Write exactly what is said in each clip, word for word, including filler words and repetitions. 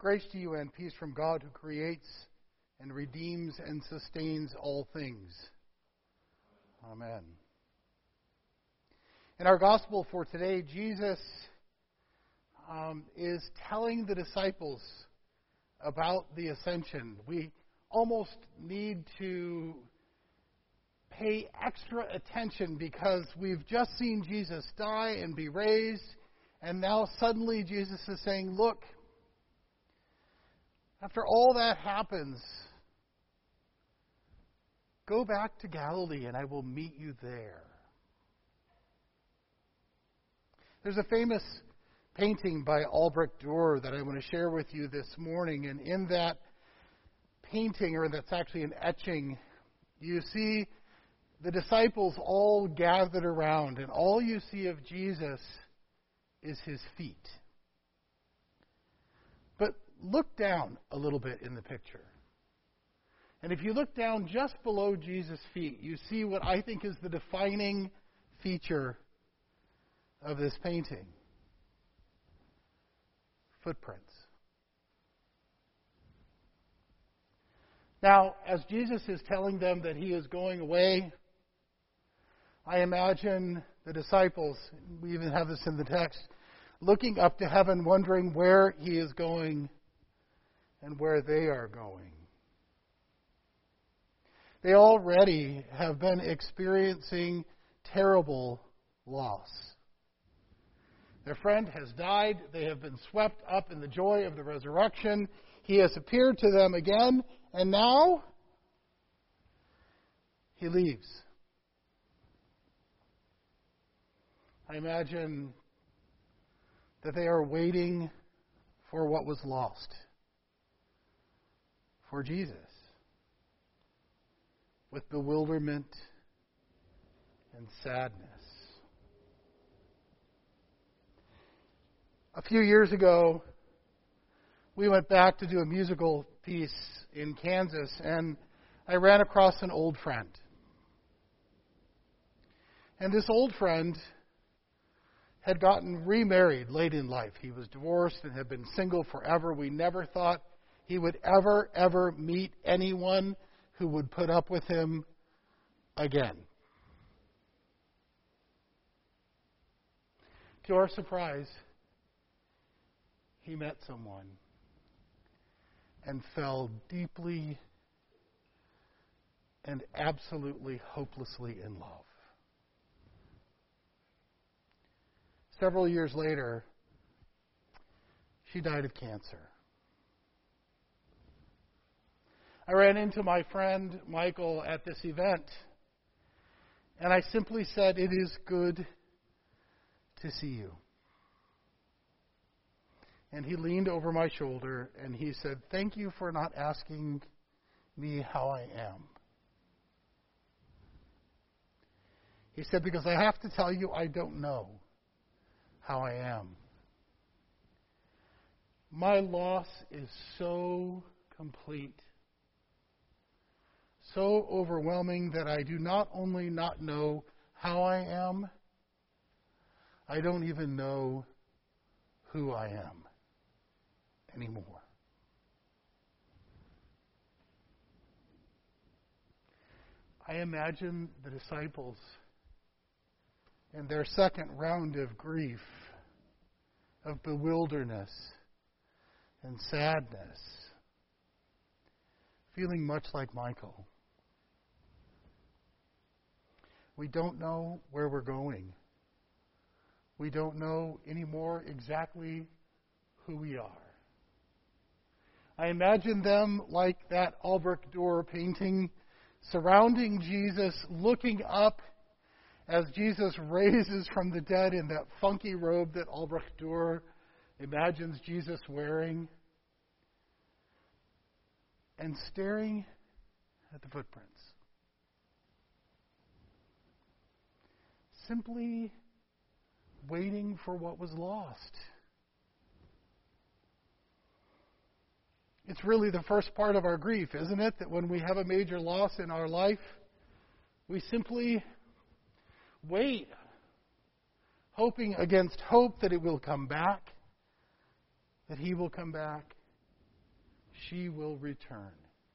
Grace to you and peace from God who creates and redeems and sustains all things. Amen. In our gospel for today, Jesus um, is telling the disciples about the ascension. We almost need to pay extra attention because we've just seen Jesus die and be raised, and now suddenly Jesus is saying, look, after all that happens, go back to Galilee and I will meet you there. There's a famous painting by Albrecht Dürer that I want to share with you this morning, and in that painting, or that's actually an etching, you see the disciples all gathered around, and all you see of Jesus is his feet. But look down a little bit in the picture. And if you look down just below Jesus' feet, you see what I think is the defining feature of this painting. Footprints. Now, as Jesus is telling them that he is going away, I imagine the disciples, we even have this in the text, looking up to heaven, wondering where he is going and where they are going. They already have been experiencing terrible loss. Their friend has died. They have been swept up in the joy of the resurrection. He has appeared to them again, and now he leaves. I imagine that they are waiting for what was lost, for Jesus, with bewilderment and sadness. A few years ago, we went back to do a musical piece in Kansas, and I ran across an old friend. And this old friend had gotten remarried late in life. He was divorced and had been single forever. We never thought he would ever, ever meet anyone who would put up with him again. To our surprise, he met someone and fell deeply and absolutely hopelessly in love. Several years later, she died of cancer. I ran into my friend Michael at this event, and I simply said, "It is good to see you." And he leaned over my shoulder and he said, "Thank you for not asking me how I am." He said, "Because I have to tell you, I don't know how I am. My loss is so complete, so overwhelming that I do not only not know how I am, I don't even know who I am anymore." I imagine the disciples in their second round of grief, of bewilderness and sadness, feeling much like Michael. We don't know where we're going. We don't know anymore exactly who we are. I imagine them like that Albrecht Dürer painting, surrounding Jesus, looking up as Jesus raises from the dead in that funky robe that Albrecht Dürer imagines Jesus wearing, and staring at the footprints. Simply waiting for what was lost. It's really the first part of our grief, isn't it? That when we have a major loss in our life, we simply wait, hoping against hope that it will come back, that he will come back, she will return,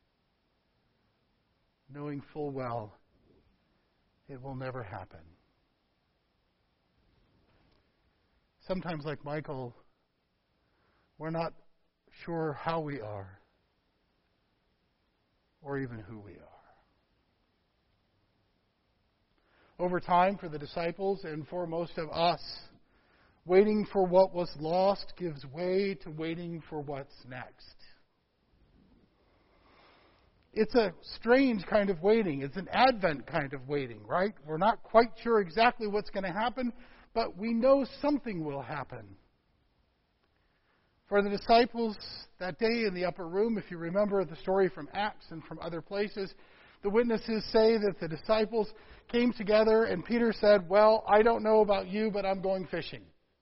knowing full well it will never happen. Sometimes, like Michael, we're not sure how we are or even who we are. Over time, for the disciples and for most of us, waiting for what was lost gives way to waiting for what's next. It's a strange kind of waiting. It's an Advent kind of waiting, right? We're not quite sure exactly what's going to happen, but we know something will happen. For the disciples that day in the upper room, if you remember the story from Acts and from other places, the witnesses say that the disciples came together and Peter said, "Well, I don't know about you, but I'm going fishing."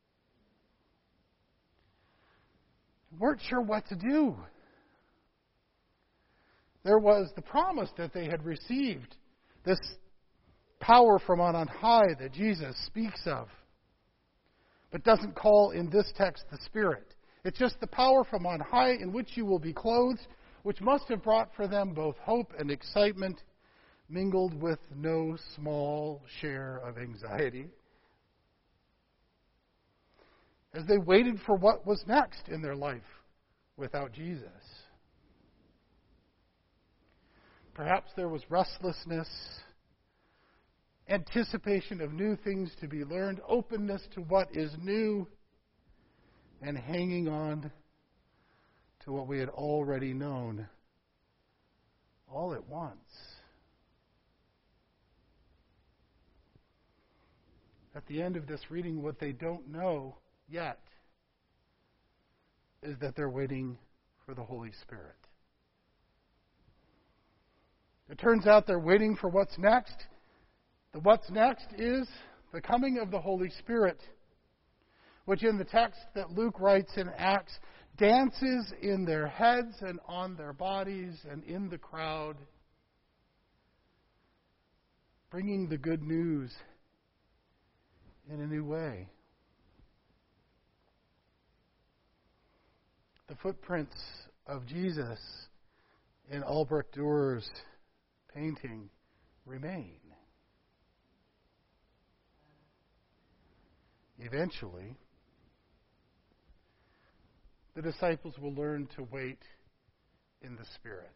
They weren't sure what to do. There was the promise that they had received, this power from on high that Jesus speaks of, but doesn't call in this text the Spirit. It's just the power from on high in which you will be clothed, which must have brought for them both hope and excitement, mingled with no small share of anxiety, as they waited for what was next in their life without Jesus. Perhaps there was restlessness, anticipation of new things to be learned, openness to what is new, and hanging on to what we had already known all at once. At the end of this reading, what they don't know yet is that they're waiting for the Holy Spirit. It turns out they're waiting for what's next. The what's next is the coming of the Holy Spirit, which in the text that Luke writes in Acts dances in their heads and on their bodies and in the crowd, bringing the good news in a new way. The footprints of Jesus in Albrecht Dührer's painting remain. Eventually, the disciples will learn to wait in the Spirit.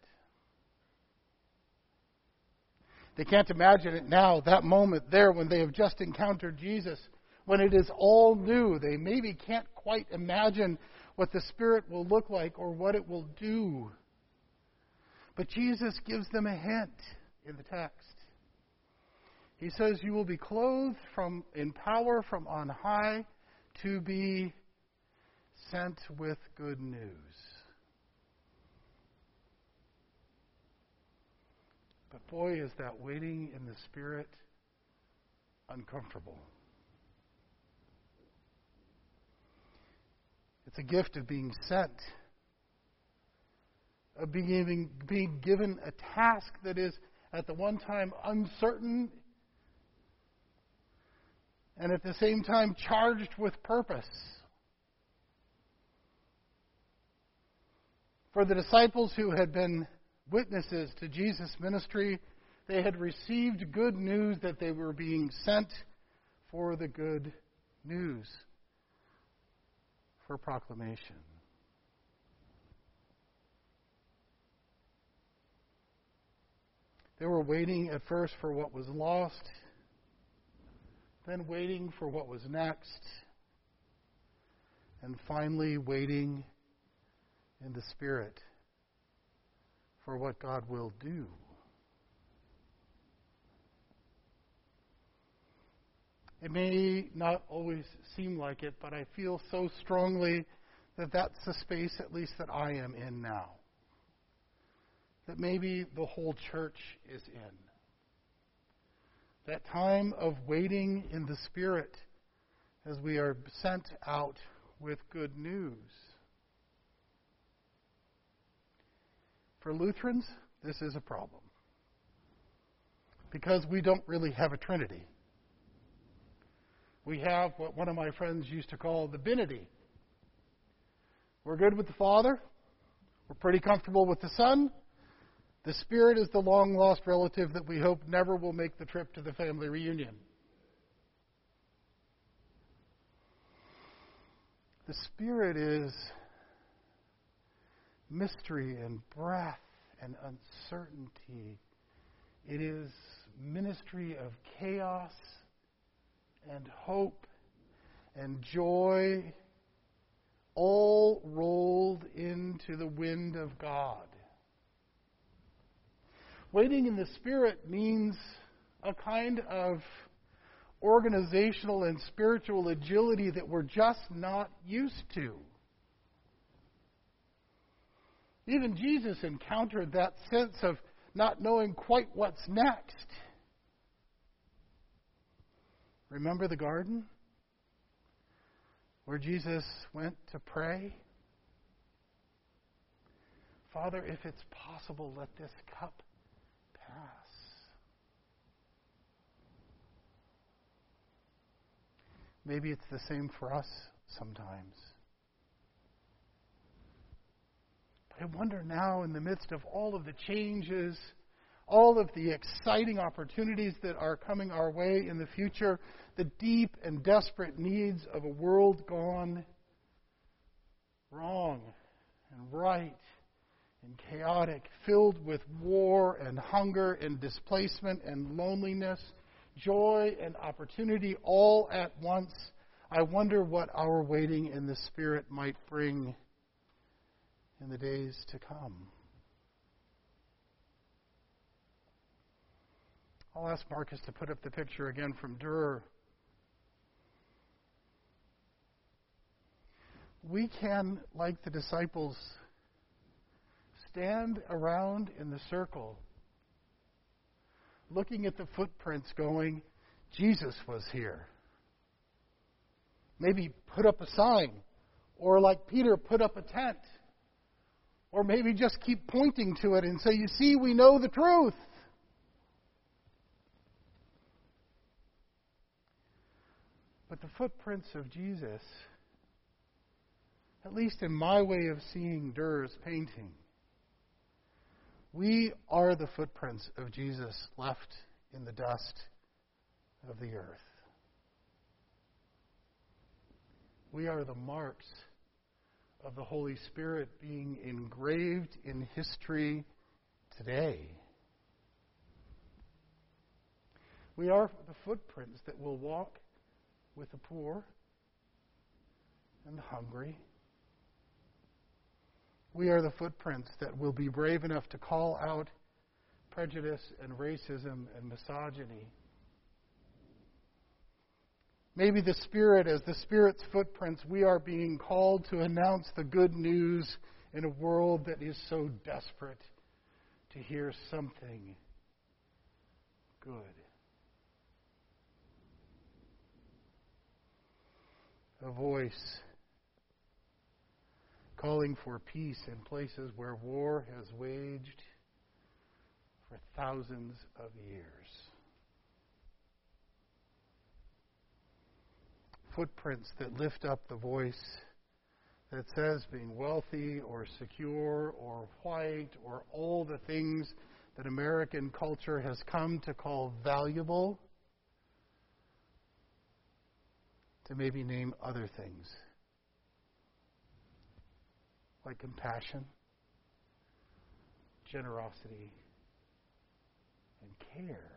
They can't imagine it now, that moment there when they have just encountered Jesus, when it is all new. They maybe can't quite imagine what the Spirit will look like or what it will do. But Jesus gives them a hint in the text. He says, "You will be clothed from in power from on high to be sent with good news." But boy, is that waiting in the Spirit uncomfortable. It's a gift of being sent, of being, being given a task that is at the one time uncertain and at the same time charged with purpose. For the disciples who had been witnesses to Jesus' ministry, they had received good news that they were being sent for the good news, for proclamation. They were waiting at first for what was lost, then waiting for what was next, and finally waiting in the Spirit for what God will do. It may not always seem like it, but I feel so strongly that that's the space, at least that I am in now, that maybe the whole church is in. That time of waiting in the Spirit as we are sent out with good news. For Lutherans, this is a problem, because we don't really have a Trinity. We have what one of my friends used to call the Binity. We're good with the Father, We're pretty comfortable with the Son. The Spirit is the long-lost relative that we hope never will make the trip to the family reunion. The Spirit is mystery and breath and uncertainty. It is ministry of chaos and hope and joy, all rolled into the wind of God. Waiting in the Spirit means a kind of organizational and spiritual agility that we're just not used to. Even Jesus encountered that sense of not knowing quite what's next. Remember the garden where Jesus went to pray? Father, if it's possible, let this cup pass. Maybe it's the same for us sometimes. But I wonder now, in the midst of all of the changes, all of the exciting opportunities that are coming our way in the future, the deep and desperate needs of a world gone wrong and right and chaotic, filled with war and hunger and displacement and loneliness, joy and opportunity all at once. I wonder what our waiting in the Spirit might bring in the days to come. I'll ask Marcus to put up the picture again from Durer. We can, like the disciples, stand around in the circle, looking at the footprints going, Jesus was here. Maybe put up a sign, or like Peter, put up a tent. Or maybe just keep pointing to it and say, you see, we know the truth. But the footprints of Jesus, at least in my way of seeing Durer's painting, we are the footprints of Jesus left in the dust of the earth. We are the marks of the Holy Spirit being engraved in history today. We are the footprints that will walk with the poor and the hungry. We are the footprints that will be brave enough to call out prejudice and racism and misogyny. Maybe the Spirit, as the Spirit's footprints, we are being called to announce the good news in a world that is so desperate to hear something good. A voice calling for peace in places where war has waged for thousands of years. Footprints that lift up the voice that says being wealthy or secure or white or all the things that American culture has come to call valuable, to maybe name other things like compassion, generosity, and care.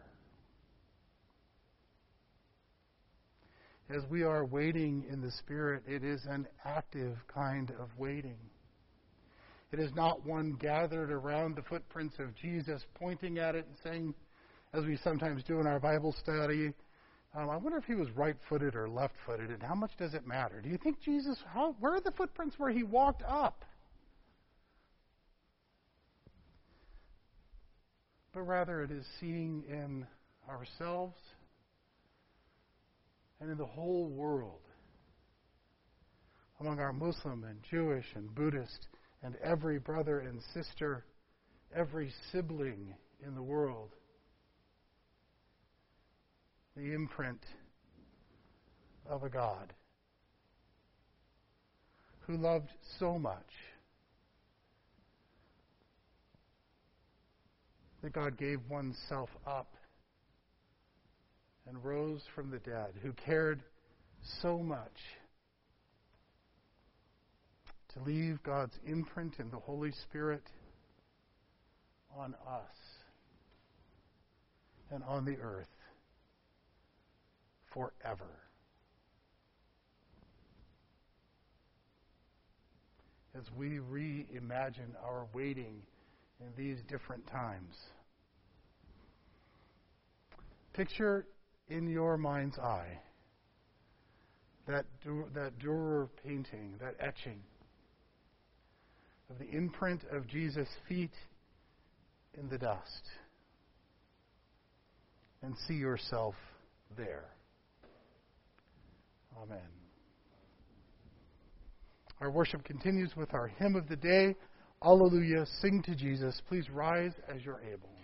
As we are waiting in the Spirit, it is an active kind of waiting. It is not one gathered around the footprints of Jesus, pointing at it and saying, as we sometimes do in our Bible study, um, I wonder if he was right-footed or left-footed, and how much does it matter? Do you think Jesus, how, where are the footprints where he walked up? But rather it is seeing in ourselves and in the whole world, among our Muslim and Jewish and Buddhist and every brother and sister, every sibling in the world, the imprint of a God who loved so much that God gave oneself up and rose from the dead, who cared so much to leave God's imprint and the Holy Spirit on us and on the earth forever. As we reimagine our waiting in these different times, picture in your mind's eye that Dur- that Dürer painting, that etching of the imprint of Jesus' feet in the dust, and see yourself there. Amen. Our worship continues with our hymn of the day, Alleluia, Sing to Jesus. Please rise as you're able.